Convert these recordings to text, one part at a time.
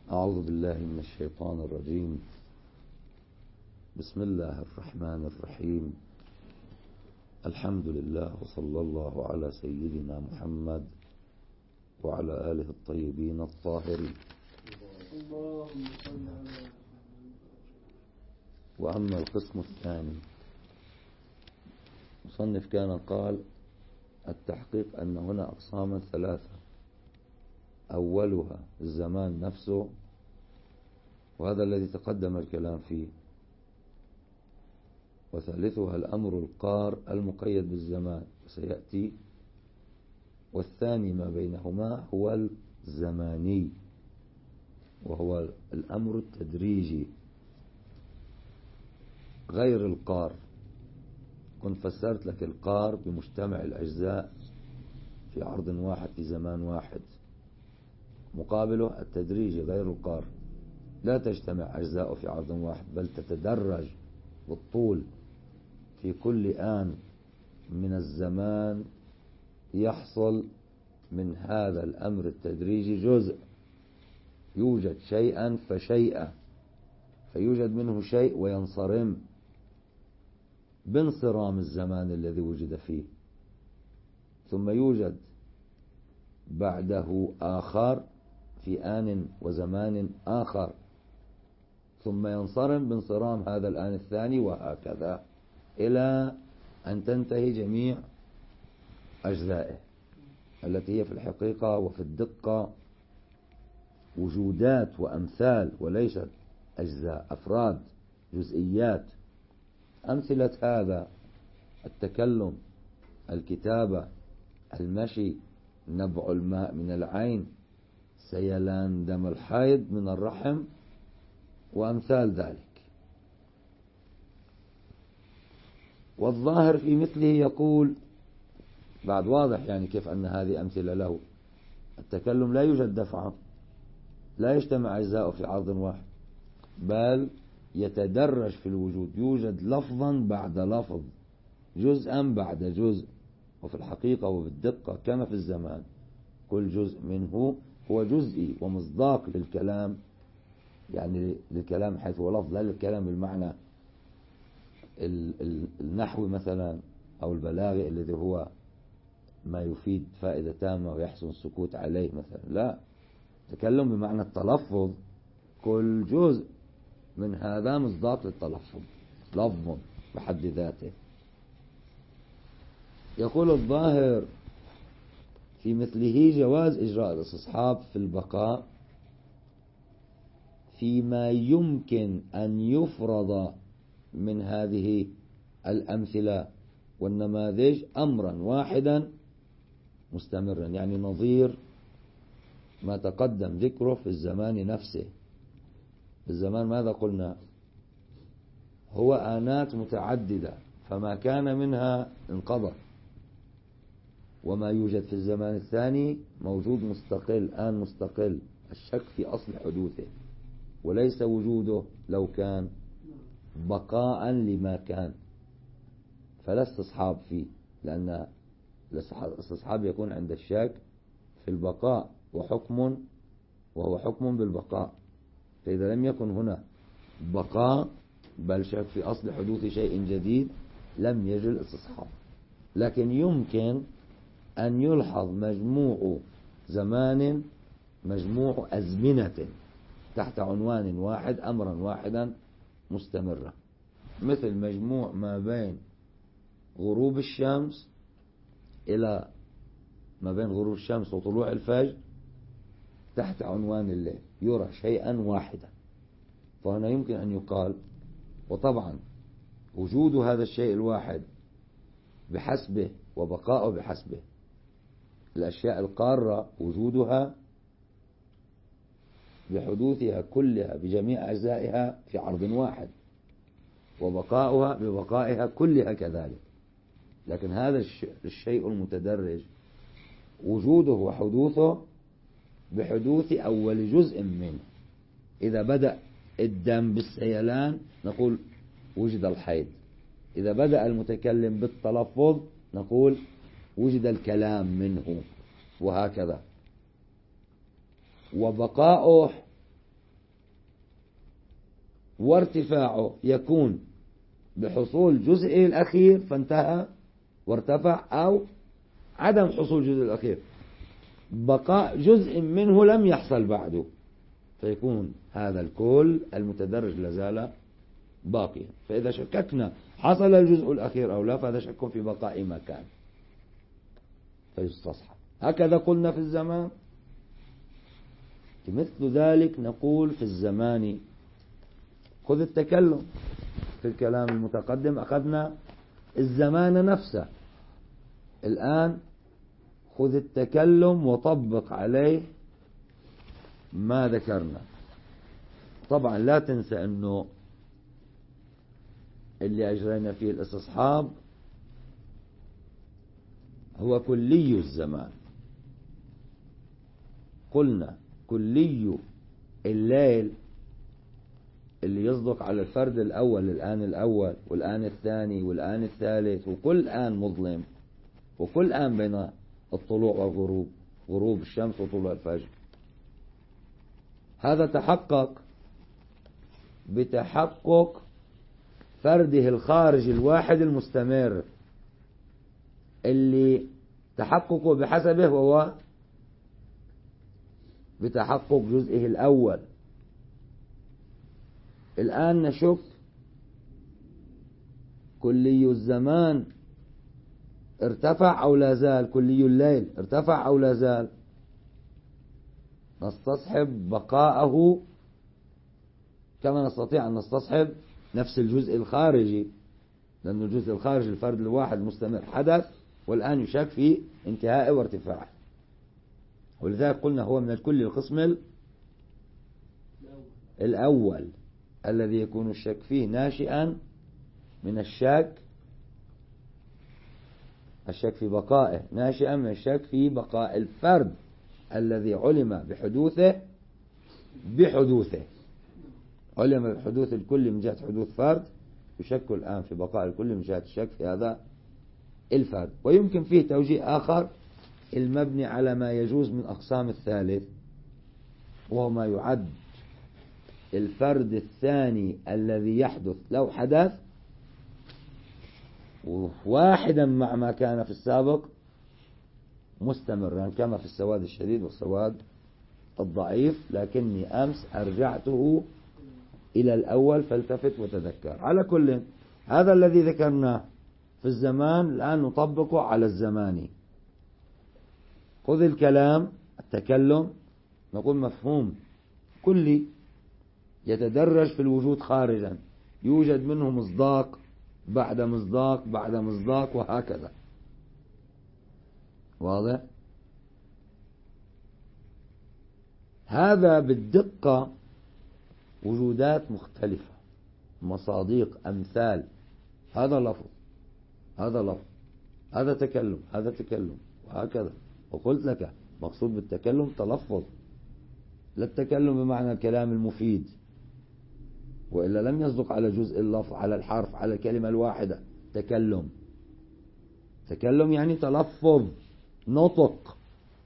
أعوذ بالله من الشيطان الرجيم. بسم الله الرحمن الرحيم. الحمد لله وصلى الله على سيدنا محمد وعلى آله الطيبين الطاهرين. وأما القسم الثاني، مصنف كان قال التحقيق أن هنا أقساما ثلاثة: أولها الزمان نفسه، وهذا الذي تقدم الكلام فيه، وثالثها الأمر القار المقيد بالزمان سيأتي، والثاني ما بينهما هو الزماني وهو الأمر التدريجي غير القار. كنت فسرت لك القار بمجتمع الأجزاء في عرض واحد في زمان واحد، مقابله التدريجي غير القار، لا تجتمع أجزاءه في عرض واحد بل تتدرج بالطول. في كل آن من الزمان يحصل من هذا الأمر التدريجي جزء، يوجد شيئا فشيئا، فيوجد منه شيء وينصرم بانصرام الزمان الذي وجد فيه، ثم يوجد بعده آخر في آن وزمان آخر، ثم ينصرم بانصرام هذا الآن الثاني، وهكذا إلى أن تنتهي جميع أجزائه التي هي في الحقيقة وفي الدقة وجودات وأمثال وليست أجزاء، أفراد، جزئيات. أمثلة هذا: التكلم، الكتابة، المشي، نبع الماء من العين، سيلان دم الحيض من الرحم، وأمثال ذلك. والظاهر في مثله يقول بعد واضح يعني كيف أن هذه أمثلة له. التكلم لا يوجد دفعة، لا يجتمع أجزاءه في عرض واحد بل يتدرج في الوجود، يوجد لفظا بعد لفظ، جزءا بعد جزء، وفي الحقيقة وفي الدقة كما في الزمان كل جزء منه هو جزئي ومصداق للكلام، يعني للكلام حيث هو لفظ، لا للكلام بالمعنى النحوي مثلا أو البلاغي الذي هو ما يفيد فائدة تامة ويحسن السكوت عليه مثلا، لا، تكلم بمعنى التلفظ، كل جزء من هذا مصداق للتلفظ، لفظ بحد ذاته. يقول الظاهر في مثله جواز إجراء الاستصحاب في البقاء فيما يمكن أن يفرض من هذه الأمثلة والنماذج أمرا واحدا مستمرا، يعني نظير ما تقدم ذكره في الزمان نفسه. في الزمان ماذا قلنا؟ هو آنات متعددة، فما كان منها انقضى، وما يوجد في الزمان الثاني موجود مستقل، آن مستقل، الشك في أصل حدوثه وليس وجوده لو كان، بقاء لما كان، فلا استصحاب فيه، لأن الاستصحاب يكون عند الشك في البقاء وهو حكم بالبقاء، فإذا لم يكن هنا بقاء بل شك في أصل حدوث شيء جديد لم يجل الاستصحاب. لكن يمكن أن يلحظ مجموع زمان، مجموع أزمنة تحت عنوان واحد، أمرا واحدا مستمرا، مثل مجموع ما بين غروب الشمس إلى ما بين غروب الشمس وطلوع الفجر تحت عنوان الليل، يرى شيئا واحدا. فهنا يمكن أن يقال، وطبعا وجود هذا الشيء الواحد بحسبه وبقاؤه بحسبه، الأشياء القارة وجودها بحدوثها كلها بجميع أجزائها في عرض واحد، وبقاؤها ببقائها كلها كذلك. لكن هذا الشيء المتدرج وجوده وحدوثه بحدوث أول جزء منه. إذا بدأ الدم بالسيلان نقول وجد الحيض، إذا بدأ المتكلم بالتلفظ نقول وجد الكلام منه، وهكذا. وبقاؤه وارتفاعه يكون بحصول جزئه الأخير فانتهى وارتفع، أو عدم حصول جزء الأخير بقاء جزء منه لم يحصل بعده، فيكون هذا الكل المتدرج لازال باقيا. فإذا شككنا حصل الجزء الأخير أو لا فهذا شك في بقاء ما كان فيستصحب. هكذا قلنا في الزمان. مثل ذلك نقول في الزمان. خذ التكلم في الكلام المتقدم أخذنا الزمان نفسه، الآن خذ التكلم وطبق عليه ما ذكرنا. طبعا لا تنسى أنه اللي أجرينا فيه الاستصحاب هو كلي الزمان. قلنا كلي الليل اللي يصدق على الفرد الأول، الآن الأول والآن الثاني والآن الثالث، وكل آن مظلم، وكل آن بين الطلوع والغروب، غروب الشمس وطلوع الفجر. هذا تحقق بتحقق فرده الخارج الواحد المستمر اللي تحققه بحسبه وهو بتحقق جزئه الأول. الآن نشك كلي الزمان ارتفع أو لا زال، كلي الليل ارتفع أو لا زال، نستصحب بقاءه كما نستطيع أن نستصحب نفس الجزء الخارجي، لأن الجزء الخارجي الفرد الواحد مستمر حدث والآن يشك في انتهاء وارتفاعه، ولذلك قلنا هو من الكل القسم الأول الذي يكون الشك فيه ناشئا من الشك في بقائه، ناشئا من الشك في بقاء الفرد الذي علم بحدوثه علم بحدوث الكل من جهة حدوث فرد، يشك الآن في بقاء الكل من جهة الشك في هذا الفرد. ويمكن فيه توجيه آخر المبني على ما يجوز من أقسام الثالث، وهو ما يعد الفرد الثاني الذي يحدث لو حدث واحدا مع ما كان في السابق مستمرا، كما في السواد الشديد والسواد الضعيف، لكني أمس أرجعته إلى الأول فالتفت وتذكر. على كل هذا الذي ذكرناه في الزمان الآن نطبقه على الزمان. خذ الكلام التكلم، نقول مفهوم كلي يتدرج في الوجود خارجا، يوجد منه مصداق بعد مصداق بعد مصداق وهكذا. واضح؟ هذا بالدقة وجودات مختلفة، مصاديق، أمثال، هذا لفظ هذا لفظ، هذا تكلم هذا تكلم وهكذا. وقلت لك مقصود بالتكلم تلفظ، لا التكلم بمعنى الكلام المفيد، وإلا لم يصدق على جزء اللفظ، على الحرف، على الكلمة الواحدة. تكلم يعني تلفظ، نطق.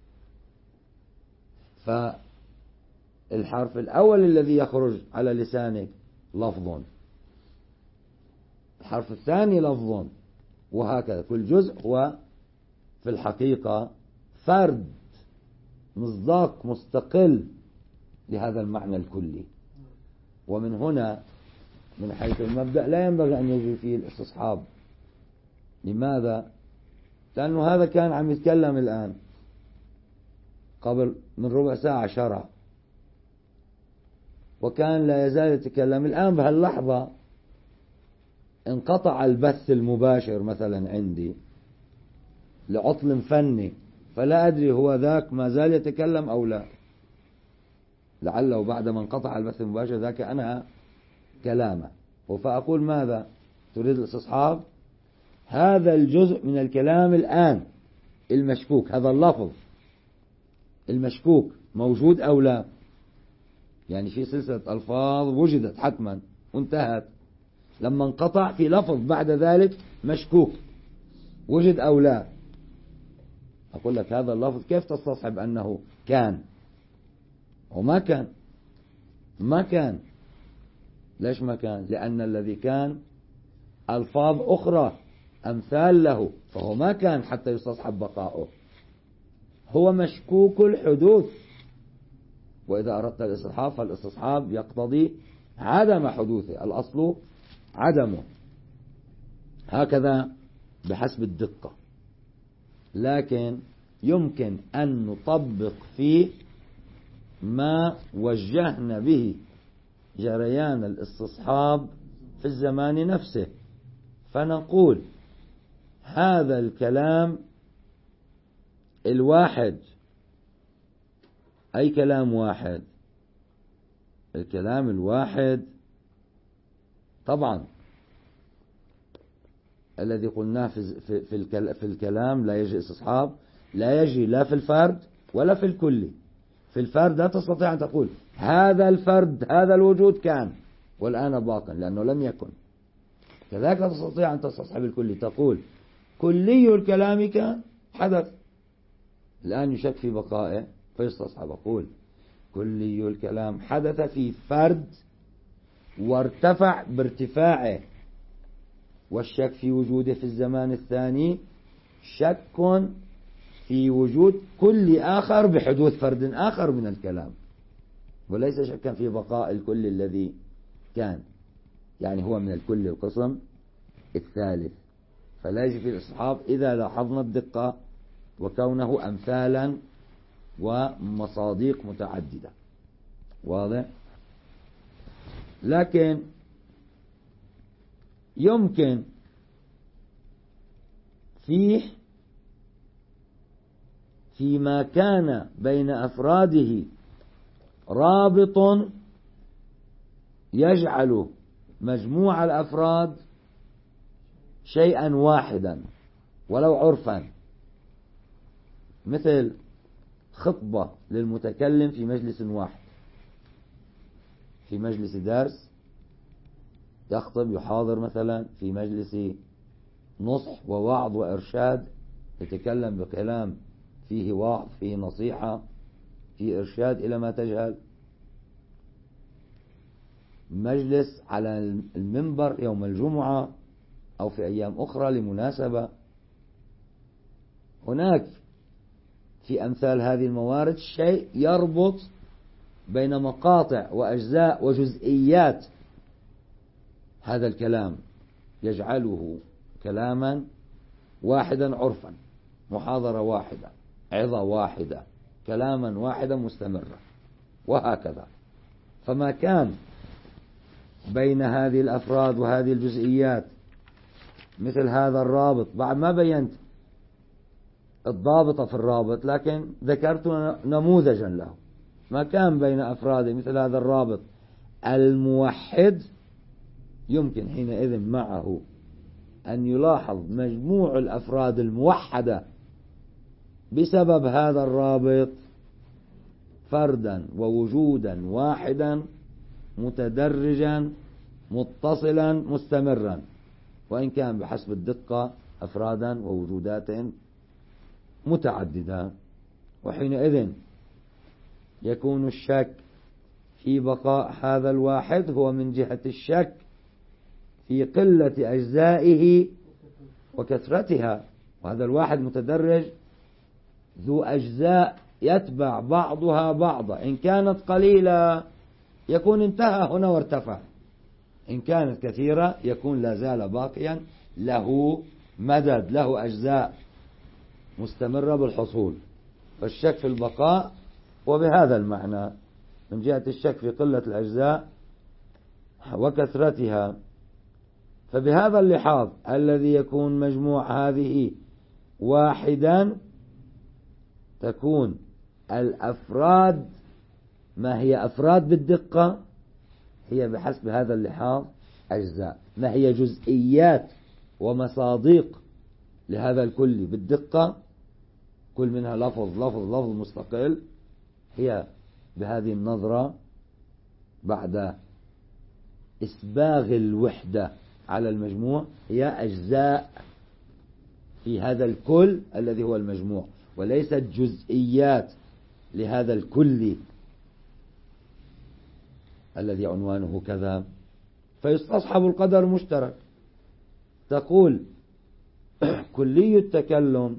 فالحرف الأول الذي يخرج على لسانك لفظ، الحرف الثاني لفظ، وهكذا. كل جزء هو في الحقيقة فرد، مصداق مستقل لهذا المعنى الكلي. ومن هنا من حيث المبدأ لا ينبغي أن يجري فيه الاستصحاب. لماذا؟ لأنه هذا كان عم يتكلم الآن قبل من ربع ساعة شرع، وكان لا يزال يتكلم. الآن بهاللحظة انقطع البث المباشر مثلا عندي لعطل فني، فلا أدري هو ذاك ما زال يتكلم أو لا، لعله بعد ما انقطع البث المباشر ذاك أنا كلامه. فأقول ماذا تريد الاستصحاب؟ هذا الجزء من الكلام الآن المشكوك، هذا اللفظ المشكوك موجود أو لا؟ يعني في سلسلة ألفاظ وجدت حتما وانتهت، لما انقطع في لفظ بعد ذلك مشكوك، وجد أو لا؟ أقول لك هذا اللفظ كيف تستصحب أنه كان وما كان؟ ما كان. ليش ما كان؟ لأن الذي كان ألفاظ أخرى أمثال له، فهو ما كان حتى يستصحب بقاؤه، هو مشكوك الحدوث. وإذا أردت الاستصحاب فالاستصحاب يقتضي عدم حدوثه، الأصل عدمه. هكذا بحسب الدقة. لكن يمكن أن نطبق فيه ما وجهنا به جريان الاستصحاب في الزمان نفسه، فنقول هذا الكلام الواحد، أي كلام واحد، الكلام الواحد طبعا الذي قلناه في الكلام لا يجي استصحاب، لا يجي لا في الفرد ولا في الكلي. في الفرد لا تستطيع أن تقول هذا الفرد هذا الوجود كان والآن باق لأنه لم يكن. كذلك لا تستطيع أن تستصحب الكلي، تقول كلي الكلام كان حدث الآن يشك في بقائه فيستصحب. أقول كلي الكلام حدث في فرد وارتفع بارتفاعه، والشك في وجوده في الزمان الثاني شك في وجود كل آخر بحدوث فرد آخر من الكلام، وليس شكا في بقاء الكل الذي كان، يعني هو من الكل القسم الثالث. فلا يجي في الاستصحاب إذا لاحظنا الدقة وكونه أمثالا ومصاديق متعددة. واضح؟ لكن يمكن فيما كان بين أفراده رابط يجعل مجموع الأفراد شيئا واحدا ولو عرفا، مثل خطبة للمتكلم في مجلس واحد، في مجلس درس يخطب يحاضر مثلا في مجلس نصح ووعظ وإرشاد، يتكلم بكلام فيه وعظ فيه نصيحة فيه إرشاد إلى ما تجهل. مجلس على المنبر يوم الجمعة أو في أيام أخرى لمناسبة. هناك في أمثال هذه الموارد شيء يربط بين مقاطع وأجزاء وجزئيات هذا الكلام يجعله كلاما واحدا عرفا، محاضرة واحدة، عظة واحدة، كلاما واحدا مستمرا، وهكذا. فما كان بين هذه الأفراد وهذه الجزئيات مثل هذا الرابط، بعد ما بينت الضابط في الرابط لكن ذكرت نموذجا له، ما كان بين أفراده مثل هذا الرابط الموحد، يمكن حينئذ معه أن يلاحظ مجموع الأفراد الموحدة بسبب هذا الرابط فردا ووجودا واحدا متدرجا متصلا مستمرا، وإن كان بحسب الدقة أفرادا ووجودات متعددة. وحينئذ يكون الشك في بقاء هذا الواحد هو من جهة الشك في قلة أجزائه وكثرتها، وهذا الواحد متدرج ذو أجزاء يتبع بعضها بعضا، إن كانت قليلة يكون انتهى هنا وارتفع، إن كانت كثيرة يكون لا زال باقيا له مدد، له أجزاء مستمرة بالحصول. فالشك في البقاء وبهذا المعنى من جهة الشك في قلة الأجزاء وكثرتها. فبهذا اللحاظ الذي يكون مجموع هذه واحدا تكون الأفراد، ما هي أفراد بالدقة هي بحسب هذا اللحاظ أجزاء، ما هي جزئيات ومصاديق لهذا الكل بالدقة، كل منها لفظ مستقل، هي بهذه النظرة بعد إسباغ الوحدة على المجموع هي أجزاء في هذا الكل الذي هو المجموع، وليست جزئيات لهذا الكل الذي عنوانه كذا فيستصحب القدر المشترك. تقول كلي التكلم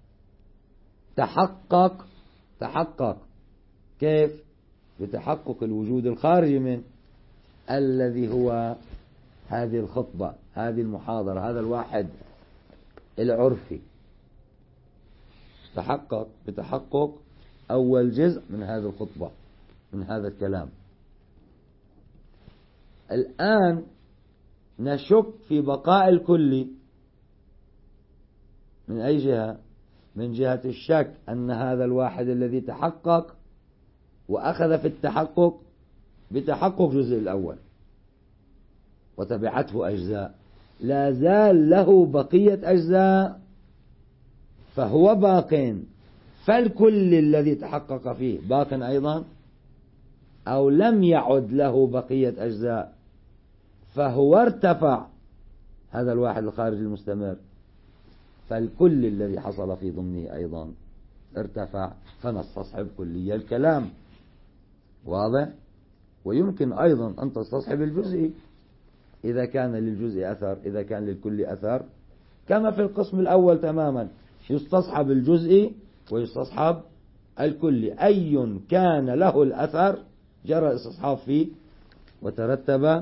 تحقق كيف؟ بتحقق الوجود الخارجي منه، الذي هو هذه الخطبة، هذه المحاضرة، هذا الواحد العرفي، تحقق بتحقق أول جزء من هذه الخطبة، من هذا الكلام. الآن نشك في بقاء الكل من أي جهة؟ من جهة الشك أن هذا الواحد الذي تحقق وأخذ في التحقق بتحقق جزء الأول وتبعته أجزاء، لا زال له بقية أجزاء فهو باق، فالكل الذي تحقق فيه باق أيضا، أو لم يعد له بقية أجزاء فهو ارتفع، هذا الواحد الخارج المستمر، فالكل الذي حصل في ضمنه أيضا ارتفع، فنستصحب كلي الكلام. واضح؟ ويمكن أيضا أن تستصحب الجزئي إذا كان للجزء أثر، إذا كان للكل أثر، كما في القسم الأول تماما، يستصحب الجزئي ويستصحب الكل، أي كان له الأثر جرى الاستصحاب فيه وترتب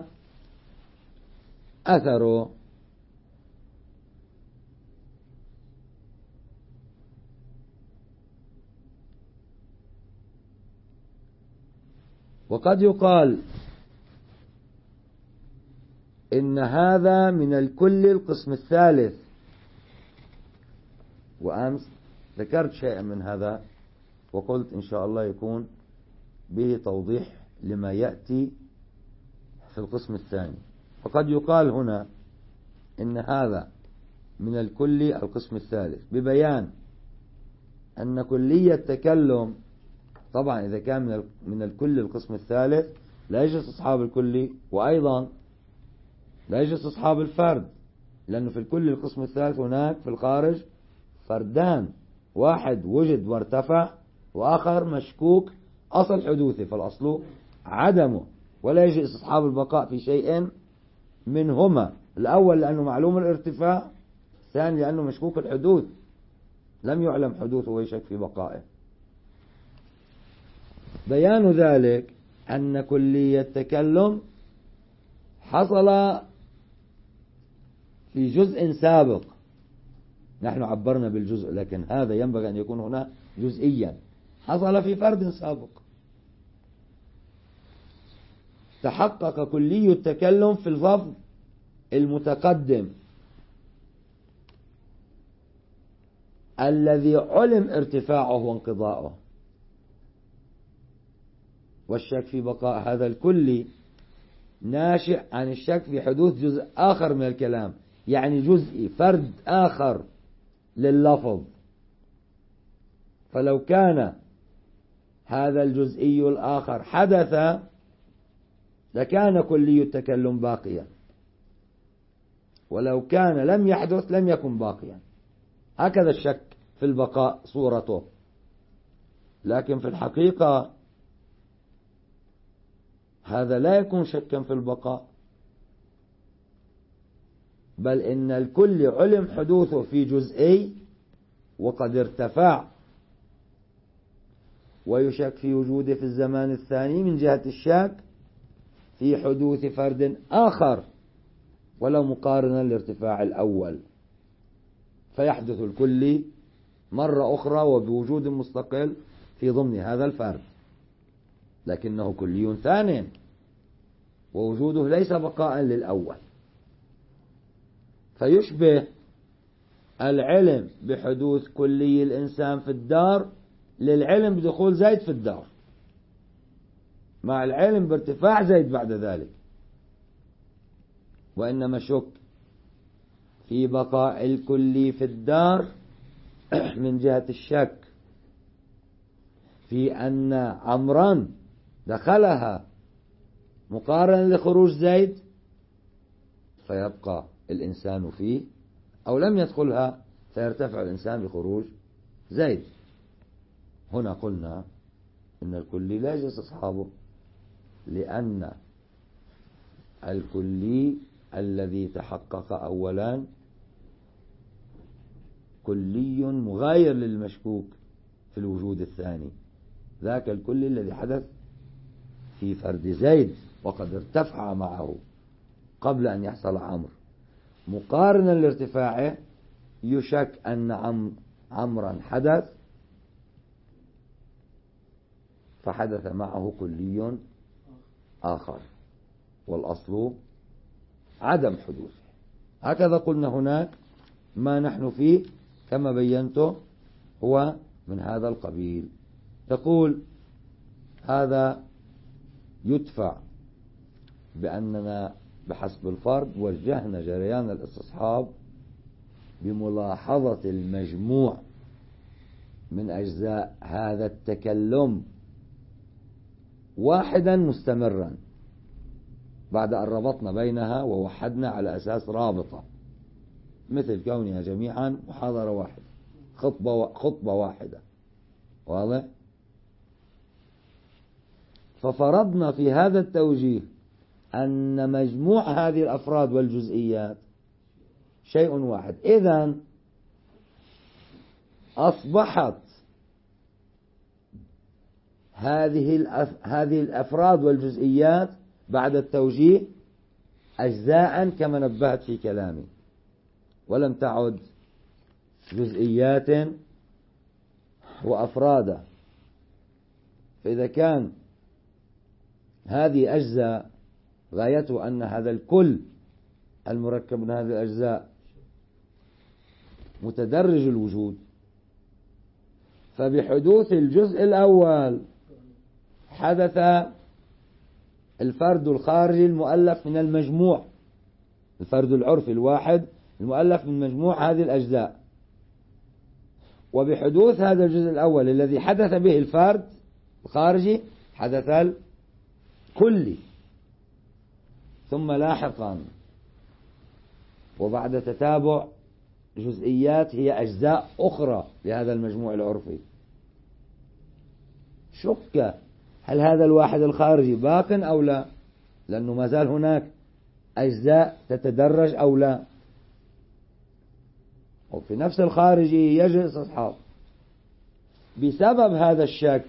أثره. وقد يقال إن هذا من الكل القسم الثالث، وأمس ذكرت شيئا من هذا وقلت إن شاء الله يكون به توضيح لما يأتي في القسم الثاني. فقد يقال هنا إن هذا من الكل القسم الثالث، ببيان أن كلية التكلم طبعا إذا كان من الكل القسم الثالث لا يجلس أصحاب الكلي، وأيضا لا يجلس أصحاب الفرد، لأنه في الكل القسم الثالث هناك في الخارج فردان، واحد وجد وارتفع وآخر مشكوك أصل حدوثه، فالأصل عدمه، ولا يجلس أصحاب البقاء في شيء منهما، الأول لأنه معلوم الارتفاع، الثاني لأنه مشكوك الحدوث لم يعلم حدوثه ويشك في بقائه. بيان ذلك أن كلية التكلم حصل في جزء سابق، نحن عبرنا بالجزء لكن هذا ينبغي أن يكون هنا جزئيا، حصل في فرد سابق، تحقق كلي التكلم في اللفظ المتقدم الذي علم ارتفاعه وانقضاؤه، والشك في بقاء هذا الكلي ناشئ عن الشك في حدوث جزء آخر من الكلام، يعني جزئي، فرد آخر لللفظ، فلو كان هذا الجزئي الآخر حدث لكان كلي التكلم باقيا، ولو كان لم يحدث لم يكن باقيا. هكذا الشك في البقاء صورته، لكن في الحقيقة هذا لا يكون شكا في البقاء، بل إن الكل علم حدوثه في جزئي وقد ارتفع، ويشك في وجوده في الزمان الثاني من جهة الشك في حدوث فرد آخر ولو مقارنا لارتفاع الأول، فيحدث الكل مرة أخرى وبوجود مستقل في ضمن هذا الفرد، لكنه كلي ثاني ووجوده ليس بقاء للأول، فيشبه العلم بحدوث كلي الإنسان في الدار للعلم بدخول زيد في الدار، مع العلم بارتفاع زيد بعد ذلك، وإنما شك في بقاء الكلي في الدار من جهة الشك في أن عمران دخلها مقارنة لخروج زيد فيبقى الإنسان فيه، أو لم يدخلها فيرتفع الإنسان بخروج زيد. هنا قلنا إن الكلي لا يجلس أصحابه، لأن الكلي الذي تحقق أولا كلي مغاير للمشكوك في الوجود الثاني، ذاك الكلي الذي حدث في فرد زيد وقد ارتفع معه قبل أن يحصل عمرو، مقارنا لارتفاعه يشك أن عمرا حدث فحدث معه كلي آخر، والأصل عدم حدوثه. هكذا قلنا هناك ما نحن فيه كما بينته هو من هذا القبيل. تقول هذا يدفع بأننا بحسب الفرض وجهنا جريان الاستصحاب بملاحظة المجموع من أجزاء هذا التكلم واحدا مستمرا بعد أن ربطنا بينها ووحدنا على أساس رابطة، مثل كونها جميعا محاضرة واحدة، خطبة واحدة، واضح؟ ففرضنا في هذا التوجيه أن مجموع هذه الأفراد والجزئيات شيء واحد. إذن أصبحت هذه الأفراد والجزئيات بعد التوجيه أجزاء كما نبهت في كلامي، ولم تعد جزئيات وأفرادا. فإذا كان هذه أجزاء غايته أن هذا الكل المركب من هذه الأجزاء متدرج الوجود، فبحدوث الجزء الأول حدث الفرد الخارجي المؤلف من المجموع، الفرد العرفي الواحد المؤلف من مجموع هذه الأجزاء، وبحدوث هذا الجزء الأول الذي حدث به الفرد الخارجي حدث الكلي، ثم لاحقا وبعد تتابع جزئيات هي أجزاء أخرى لهذا المجموع العرفي شك هل هذا الواحد الخارجي باق أو لا، لأنه ما زال هناك أجزاء تتدرج أو لا، وفي نفس الخارجي يجري استصحاب. بسبب هذا الشك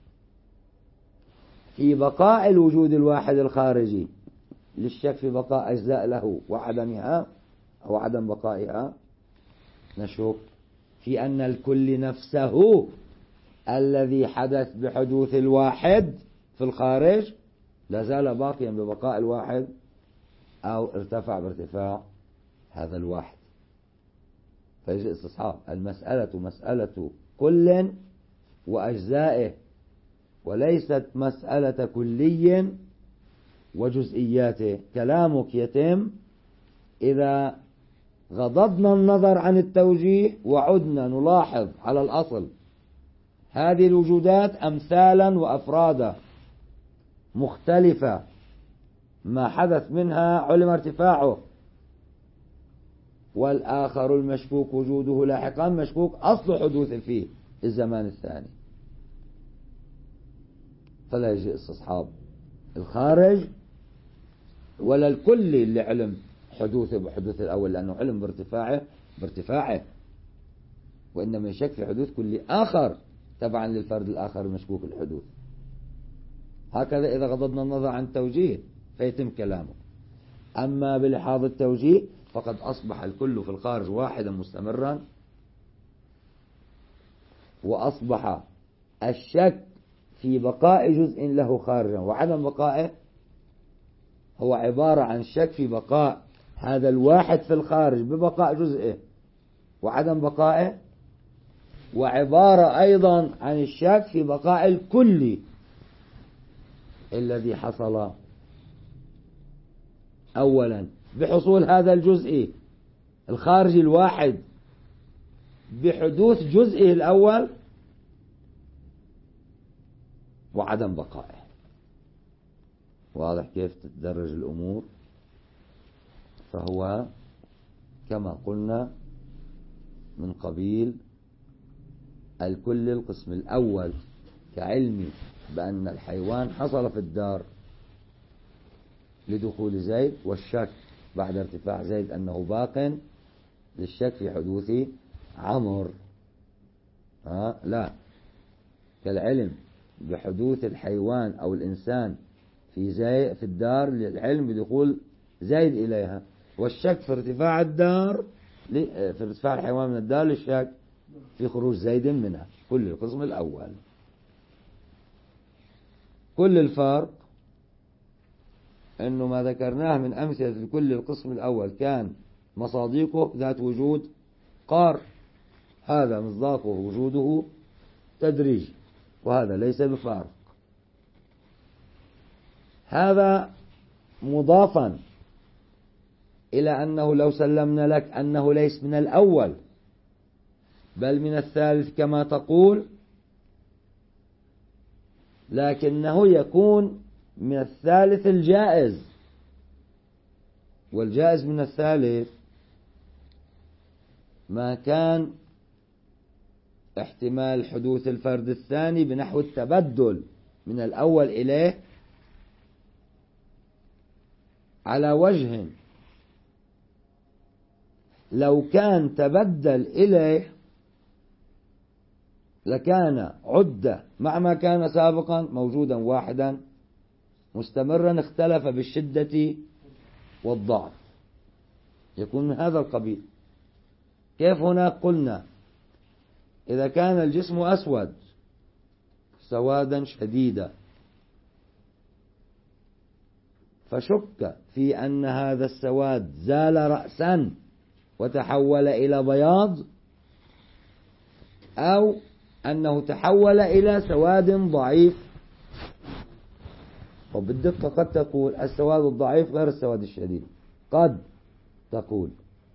في بقاء الوجود الواحد الخارجي للشك في بقاء أجزاء له وعدمها أو عدم بقائها، نشك في أن الكل نفسه الذي حدث بحدوث الواحد في الخارج لا زال باقيا ببقاء الواحد أو ارتفع بارتفاع هذا الواحد، فيجي استصحاب. المسألة مسألة كل وأجزائه، وليست مسألة كلي وجزئياته. كلامك يتم إذا غضضنا النظر عن التوجيه وعدنا نلاحظ على الأصل هذه الوجودات أمثالا وأفرادا مختلفة، ما حدث منها علم ارتفاعه، والآخر المشكوك وجوده لاحقا مشكوك أصل حدوث فيه الزمان الثاني، فلا يجي استصحاب الخارج ولا الكل اللي علم حدوثه بحدوث الأول، لأنه علم بارتفاعه، وإنما يشك في حدوث كل آخر تبعا للفرد الآخر المشكوك الحدوث. هكذا إذا غضضنا النظر عن التوجيه فيتم كلامه. أما بلحاظ التوجيه فقد أصبح الكل في الخارج واحدا مستمرا، وأصبح الشك في بقاء جزء له خارجا وعدم بقائه هو عبارة عن شك في بقاء هذا الواحد في الخارج ببقاء جزئه وعدم بقائه، وعبارة أيضا عن الشك في بقاء الكل الذي حصل أولا بحصول هذا الجزء الخارجي الواحد بحدوث جزئه الأول وعدم بقائه. واضح كيف تتدرج الأمور؟ فهو كما قلنا من قبيل الكل القسم الأول كعلمي بأن الحيوان حصل في الدار لدخول زيد، والشك بعد ارتفاع زيد أنه باق للشك في حدوث عمرو. لا، كالعلم بحدوث الحيوان أو الإنسان في الدار للعلم بدخول زيد إليها، والشك في ارتفاع الدار في ارتفاع الحيوان من الدار للشك في خروج زيد منها. كل القسم الأول. كل الفرق أنه ما ذكرناه من أمثلة كل القسم الأول كان مصادقه ذات وجود قار، هذا مصداقه وجوده تدريج، وهذا ليس بفارق. هذا مضافا إلى أنه لو سلمنا لك أنه ليس من الأول بل من الثالث كما تقول، لكنه يكون من الثالث الجائز، والجائز من الثالث ما كان احتمال حدوث الفرد الثاني بنحو التبدل من الأول إليه على وجه لو كان تبدل إليه لكان عدة مع ما كان سابقا موجودا واحدا مستمرا، اختلف بالشدة والضعف، يكون من هذا القبيل. كيف هنا قلنا إذا كان الجسم أسود سوادا شديدا فشك في أن هذا السواد زال رأسا وتحول إلى بياض، أو أنه تحول إلى سواد ضعيف. وبالدقة قد تقول السواد الضعيف غير السواد الشديد، قد تقول،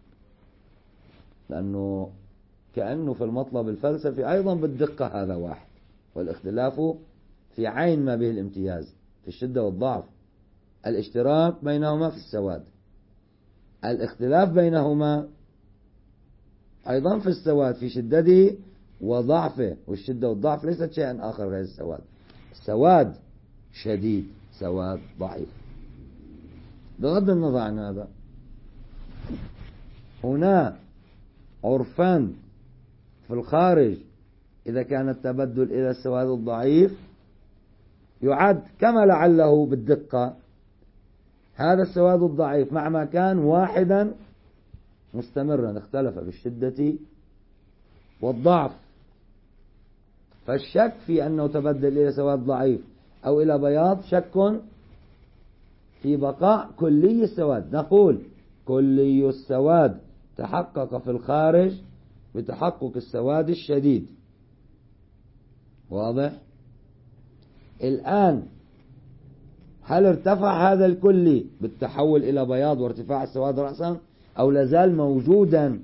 لأنه كأنه في المطلب الفلسفي أيضا بالدقة هذا واحد، والاختلاف في عين ما به الامتياز في الشدة والضعف. الاشتراك بينهما في السواد، الاختلاف بينهما أيضا في السواد في شدته وضعفه، والشدة والضعف ليست شيئا آخر غير السواد. السواد شديد، سواد ضعيف. بغض النظر عن هذا، هنا عرفان في الخارج إذا كان التبدل إلى السواد الضعيف يعد كما لعله بالدقة هذا السواد الضعيف مع ما كان واحدا مستمرا اختلف بالشدة والضعف. فالشك في أنه تبدل إلى سواد ضعيف أو إلى بياض شك في بقاء كلي السواد. نقول كلي السواد تحقق في الخارج بتحقق السواد الشديد، واضح؟ الآن هل ارتفع هذا الكلي بالتحول إلى بياض وارتفاع السواد رأسا، أو لازال موجودا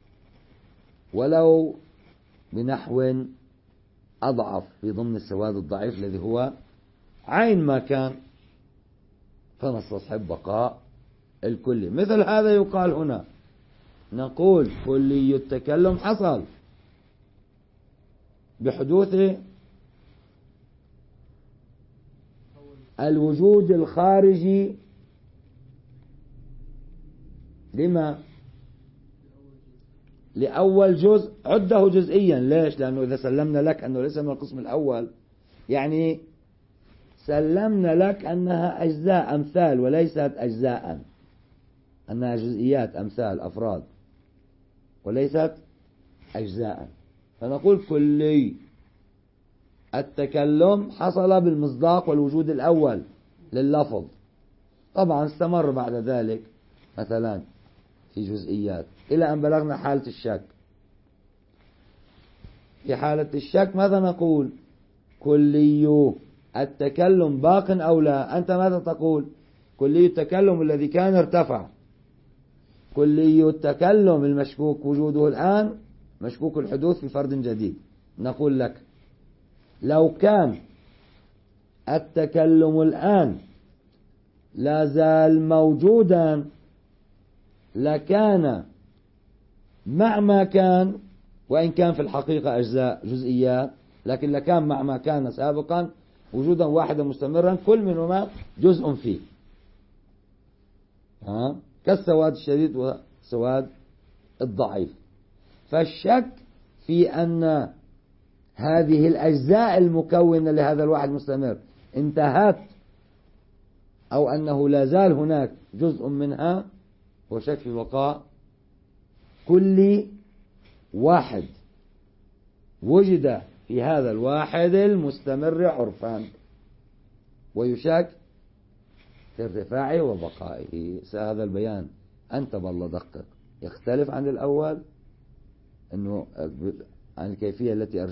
ولو بنحو أضعف في ضمن السواد الضعيف الذي هو عين ما كان، فنستصحب بقاء الكلي. مثل هذا يقال هنا، نقول كلي التكلم حصل بحدوث الوجود الخارجي لما لأول جزء عده جزئيا. ليش؟ لأنه إذا سلمنا لك أنه ليس من القسم الأول يعني سلمنا لك أنها أجزاء أمثال وليست أجزاء، أنها جزئيات أمثال أفراد وليست أجزاء. فنقول كلي التكلم حصل بالمصداق والوجود الأول لللفظ، طبعا استمر بعد ذلك مثلا في جزئيات إلى أن بلغنا حالة الشك. في حالة الشك ماذا نقول؟ كلي التكلم باق أو لا؟ أنت ماذا تقول؟ كلي التكلم الذي كان ارتفع، كلي التكلم المشكوك وجوده الآن مشكوك الحدوث في فرد جديد. نقول لك لو كان التكلم الآن لا زال موجودا لكان مع ما كان، وإن كان في الحقيقة أجزاء جزئيات، لكن لكان مع ما كان سابقا وجودا واحدا مستمرا كل منهما جزء فيه. كالسواد الشديد وسواد الضعيف. فالشك في أن هذه الأجزاء المكونة لهذا الواحد مستمر انتهت أو أنه لا زال هناك جزء منها هو شك في بقاء كل واحد وجد في هذا الواحد المستمر عرفان، ويشك في ارتفاعه وبقائه. هذا البيان أنت بالله دقق، يختلف عن الأول أنه عن الكيفية التي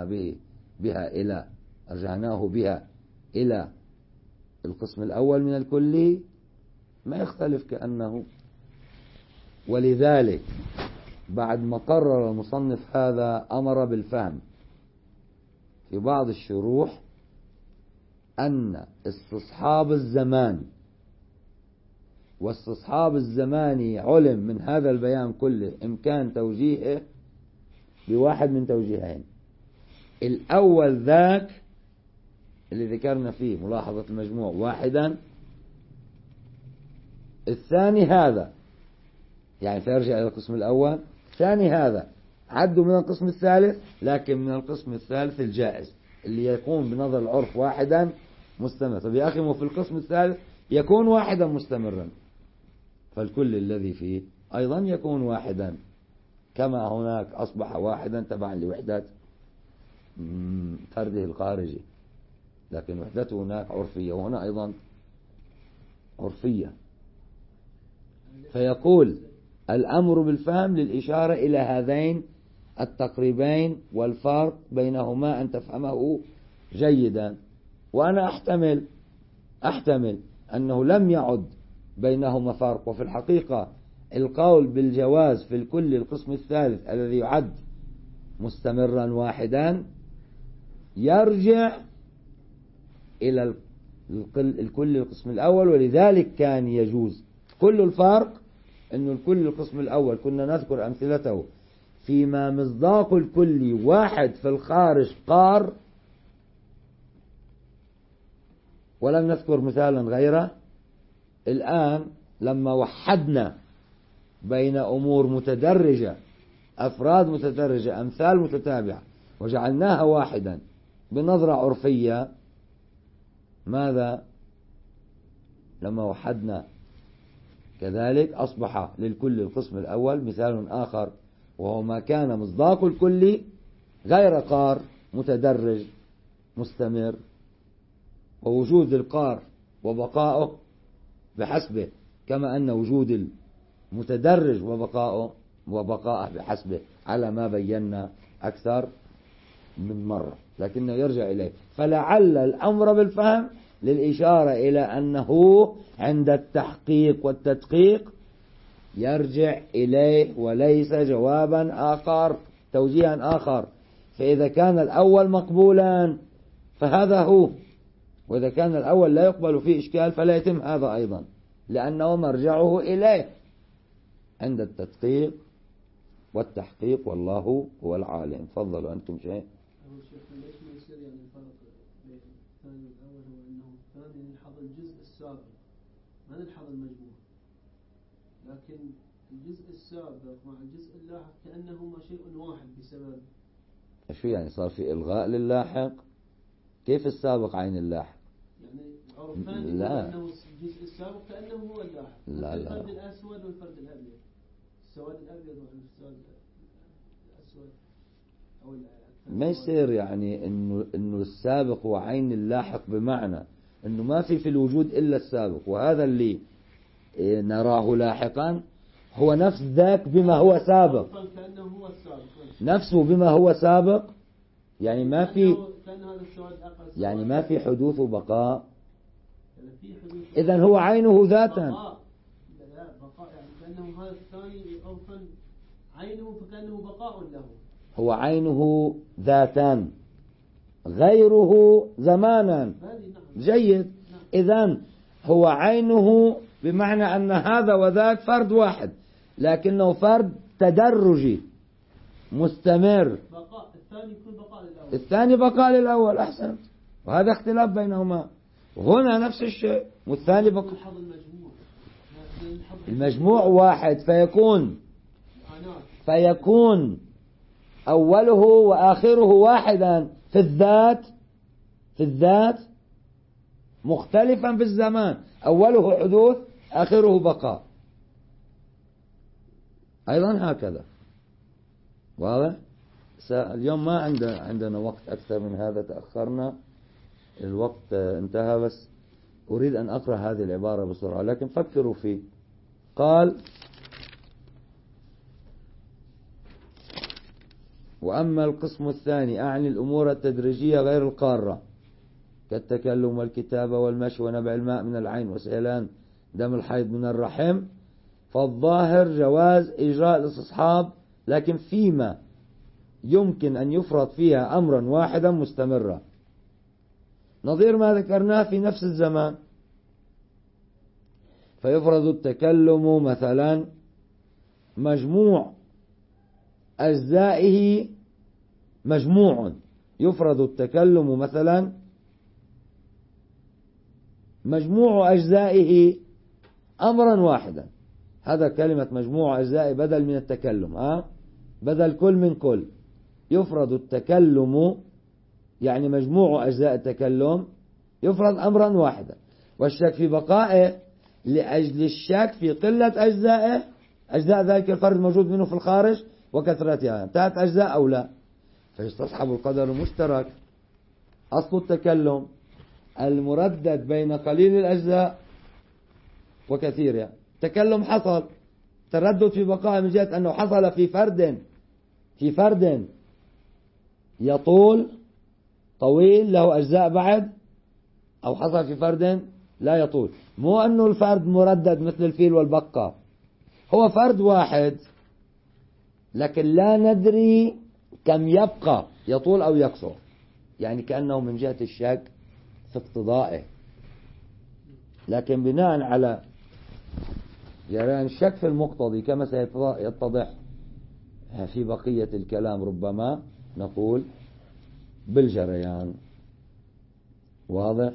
أرجعناه بها إلى القسم الأول من الكلي، ما يختلف كأنه. ولذلك بعد ما قرر المصنف هذا أمر بالفهم في بعض الشروح أن استصحاب الزمان واستصحاب الزمان علم من هذا البيان كله إمكان توجيهه بواحد من توجيهين. الأول ذاك اللي ذكرنا فيه ملاحظة المجموع واحدا، الثاني هذا يعني فيرجع إلى القسم الأول، ثاني هذا عدوا من القسم الثالث، لكن من القسم الثالث الجائز اللي يكون بنظر العرف واحدا مستمر. طب يا أخي في القسم الثالث يكون واحدا مستمرا، فالكل الذي فيه أيضا يكون واحدا، كما هناك أصبح واحدا تبعا لوحدة فرده الخارجي، لكن وحدته هناك عرفية وهنا أيضا عرفية. فيقول الأمر بالفهم للإشارة إلى هذين التقريبين والفرق بينهما أن تفهمه جيدا. وأنا أحتمل أنه لم يعد بينهما فرق، وفي الحقيقة القول بالجواز في الكل القسم الثالث الذي يعد مستمرا واحدا يرجع إلى الكل القسم الأول، ولذلك كان يجوز. كل الفرق أنه الكل القسم الأول كنا نذكر أمثلته فيما مصداق الكل واحد في الخارج قار، ولم نذكر مثالا غيره. الآن لما وحدنا بين أمور متدرجة، أفراد متدرجة، أمثال متتابعة، وجعلناها واحدا بنظرة عرفية، ماذا؟ لما وحدنا كذلك أصبح للكل القسم الأول مثال آخر، وهو ما كان مصداق الكل غير قار متدرج مستمر، ووجود القار وبقائه بحسبه، كما أن وجود المتدرج وبقائه بحسبه، على ما بينا أكثر من مرة، لكنه يرجع إليه. فلعل الأمر بالفهم للإشارة إلى أنه عند التحقيق والتدقيق يرجع إليه، وليس جوابا آخر توجيها آخر. فإذا كان الأول مقبولا فهذا هو، وإذا كان الأول لا يقبل فيه إشكال فلا يتم هذا أيضا، لأنه مرجعه إليه عند التدقيق والتحقيق، والله هو العالم. تفضلوا أنتم شيء. أول شيء ليش ما يصير يعني الفرق بين الثاني والأول هو أنه الثاني نلحظ الجزء السابق ما نلحظ المجموع، لكن الجزء السابق مع الجزء اللاحق كأنهما شيء واحد بسبب. شو يعني صار في إلغاء للاحق؟ كيف السابق عين اللاحق؟ يعني عرفان لا، أنه الجزء السابق كأنه هو اللاحق. لا الفرد الأسود والفرد الأبيض، السواد الأبيض والسواد الأسود أو ما يصير يعني إنه السابق هو عين اللاحق، بمعنى إنه ما في الوجود إلا السابق، وهذا اللي نراه لاحقا هو نفس ذاك بما هو سابق، كأنه هو السابق نفسه بما هو سابق، يعني ما في يعني ما في حدوث وبقاء. إذن هو عينه ذاتا. لا بقاء، يعني كأنه هذا الثاني عرفا عينه فكأنه بقاء له. هو عينه ذاتا غيره زمانا. جيد. إذن هو عينه بمعنى أن هذا وذاك فرد واحد، لكنه فرد تدرجي مستمر. بقاء الثاني يكون بقاء للأول، الثاني بقاء للأول. أحسنت. وهذا اختلاف بينهما. هنا نفس الشيء، والثاني بقاء. المجموع واحد فيكون أوله وآخره واحدا في الذات مختلفا في الزمان، أوله حدوث آخره بقاء، أيضا هكذا. واضح؟ اليوم ما عندنا وقت أكثر من هذا، تأخرنا، الوقت انتهى، بس أريد أن أقرأ هذه العبارة بسرعة، لكن فكروا فيه. قال: وأما القسم الثاني أعني الأمور التدريجية غير القارة كالتكلم والكتابة والمشي ونبع الماء من العين وسيلان دم الحيض من الرحم، فالظاهر جواز إجراء الاستصحاب، لكن فيما يمكن أن يفرض فيها أمرا واحدا مستمرا، نظير ما ذكرناه في نفس الزمان. فيفرض التكلم مثلا مجموع أجزائه يفرض التكلم مثلا مجموع أجزائه أمرا واحدا. هذا كلمة مجموع أجزائه بدل من التكلم، بدل كل من كل. يفرض التكلم يعني مجموع أجزاء التكلم يفرض أمرا واحدا، والشك في بقائه لأجل الشك في قلة أجزاء ذلك الفرد الموجود منه في الخارج وكثرتها، انتهت أجزاء أو لا، فيستصحب القدر المشترك. أصل التكلم المردد بين قليل الأجزاء وكثيرها. تكلم حصل، تردد في بقائه من جهة أنه حصل في فرد يطول طويل له أجزاء بعد، أو حصل في فرد لا يطول. مو أنه الفرد مردد مثل الفيل والبقة، هو فرد واحد لكن لا ندري كم يبقى، يطول أو يقصر، يعني كأنه من جهة الشك في اقتضائه، لكن بناء على جريان الشك في المقتضي كما سيتضح في بقية الكلام ربما نقول بالجريان. واضح؟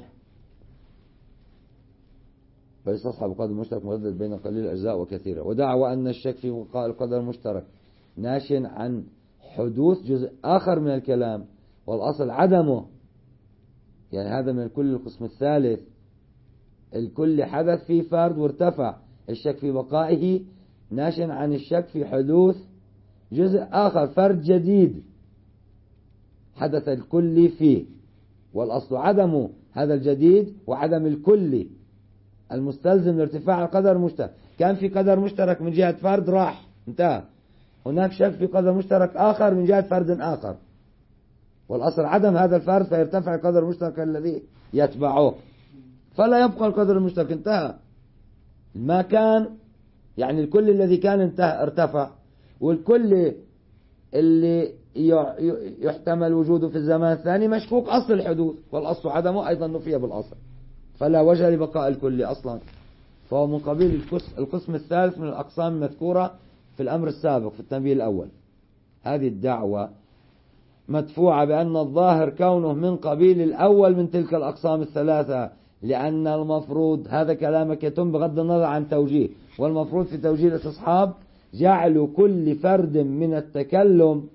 فيستصحب القدر المشترك مردد بين قليل الأجزاء وكثيرة. ودعوى أن الشك في بقاء القدر المشترك ناشئ عن حدوث جزء آخر من الكلام والأصل عدمه، يعني هذا من الكل القسم الثالث، الكل حدث في فرد وارتفع، الشك في بقائه ناشئ عن الشك في حدوث جزء آخر فرد جديد حدث الكل فيه، والأصل عدمه هذا الجديد وعدم الكل المستلزم لارتفاع القدر المشترك. كان في قدر مشترك من جهة فرد راح انتهى، هناك شك في قدر مشترك آخر من جهة فرد آخر، والأصل عدم هذا الفرد فيرتفع القدر المشترك الذي يتبعه، فلا يبقى القدر المشترك، انتهى. ما كان يعني الكل الذي كان انتهى ارتفع، والكل اللي يحتمل وجوده في الزمان الثاني مشكوك أصل الحدوث، والأصل عدمه أيضا نفي بالأصل، فلا وجه لبقاء الكل أصلا، فهو من قبيل القسم الثالث من الأقسام المذكورة في الأمر السابق في التنبيه الأول. هذه الدعوة مدفوعة بأن الظاهر كونه من قبيل الأول من تلك الأقسام الثلاثة، لأن المفروض، هذا كلامك يتم بغض النظر عن توجيه، والمفروض في توجيه الاستصحاب جعل كل فرد من التكلم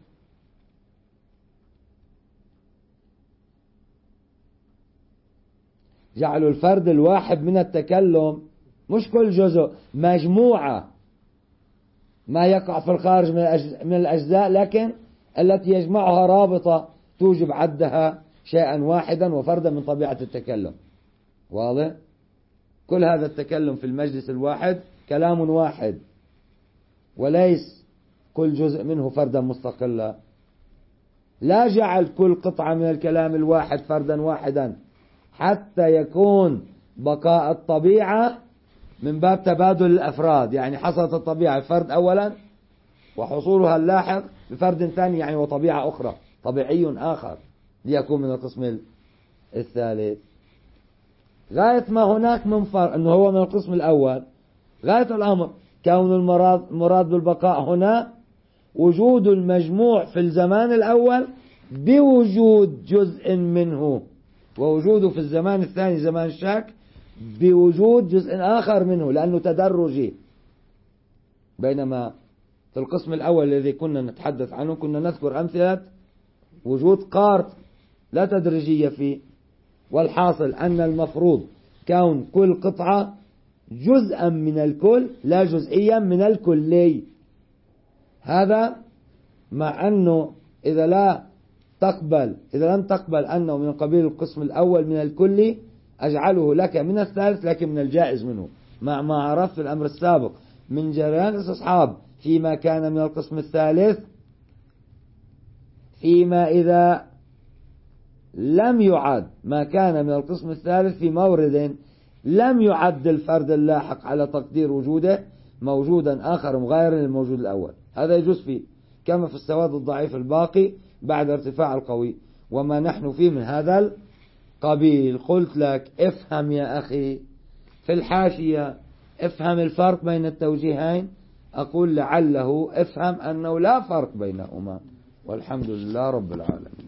جعلوا الفرد الواحد من التكلم مش كل جزء، مجموعة ما يقع في الخارج من الأجزاء، لكن التي يجمعها رابطة توجب عدها شيئا واحدا وفردا من طبيعة التكلم. واضح؟ كل هذا التكلم في المجلس الواحد كلام واحد، وليس كل جزء منه فردا مستقلا. لا جعل كل قطعة من الكلام الواحد فردا واحدا حتى يكون بقاء الطبيعة من باب تبادل الأفراد، يعني حصلت الطبيعة الفرد أولا وحصولها اللاحق بفرد ثاني، يعني وطبيعة أخرى، طبيعي آخر ليكون من القسم الثالث. غاية ما هناك من فرق أنه هو من القسم الأول، غاية الأمر كون المراد بالبقاء هنا وجود المجموع في الزمان الأول بوجود جزء منه، ووجوده في الزمان الثاني زمان الشك بوجود جزء آخر منه لأنه تدرجي. بينما في القسم الأول الذي كنا نتحدث عنه كنا نذكر أمثلة وجود قارط لا تدريجية فيه. والحاصل أن المفروض كون كل قطعة جزءا من الكل لا جزئيا من الكلي. هذا مع أنه إذا لم تقبل أنه من قبيل القسم الأول من الكلي أجعله لك من الثالث لكن من الجائز منه، مع ما عرفت في الأمر السابق من جريان الاستصحاب فيما كان من القسم الثالث، فيما إذا لم يعد ما كان من القسم الثالث في مورد لم يعد الفرد اللاحق على تقدير وجوده موجودا آخر مغاير للموجود الأول. هذا يجوز فيه كما في السواد الضعيف الباقي بعد ارتفاع القوي وما نحن فيه من هذا القبيل. قلت لك افهم يا أخي في الحاشية، افهم الفرق بين التوجيهين. أقول لعله افهم أنه لا فرق بينهما، والحمد لله رب العالمين.